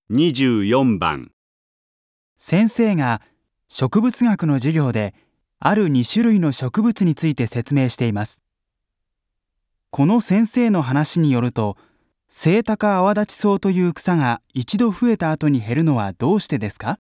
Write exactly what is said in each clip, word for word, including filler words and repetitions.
にじゅうよんばん。 先生が植物学の授業であるに種類の植物について説明しています。この先生の話によると、セイタカアワダチソウという草が一度増えた後に減るのはどうしてですか？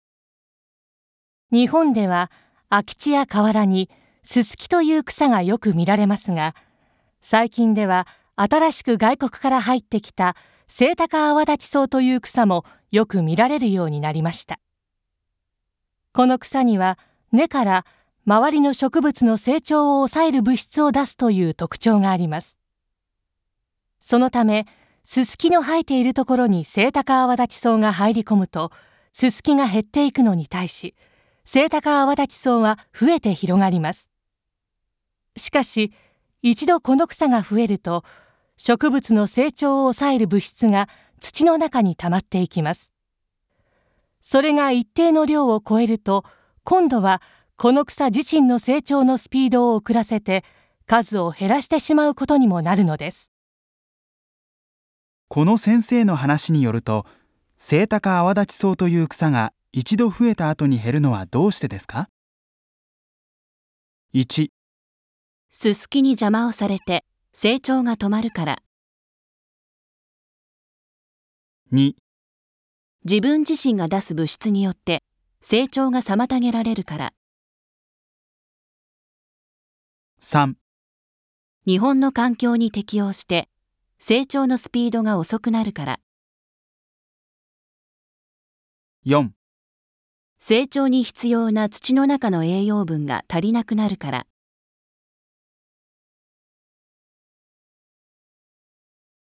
日本では空き地や河原にススキという草がよく見られますが、最近では新しく外国から入ってきたセイタカアワダチソウという草もよく見られるようになりました。この草には根から周りの植物の成長を抑える物質を出すという特徴があります。そのため、ススキの生えているところにセイタカアワダチソウが入り込むと、ススキが減っていくのに対し、セイタカアワダチソウは増えて広がります。しかし、一度この草が増えると、植物の成長を抑える物質が土の中に溜まっていきます。それが一定の量を超えると、今度はこの草自身の成長のスピードを遅らせて、数を減らしてしまうことにもなるのです。 この先生の話によると、セイタカアワダチソウという草が一度増えた後に減るのはどうしてですか？いち、 ススキに邪魔をされて成長が止まるから。 に、 自分自身が出す物質によって成長が妨げられるから。 さん、 日本の環境に適応して成長のスピードが遅くなるから。 よん、 成長に必要な土の中の栄養分が足りなくなるから。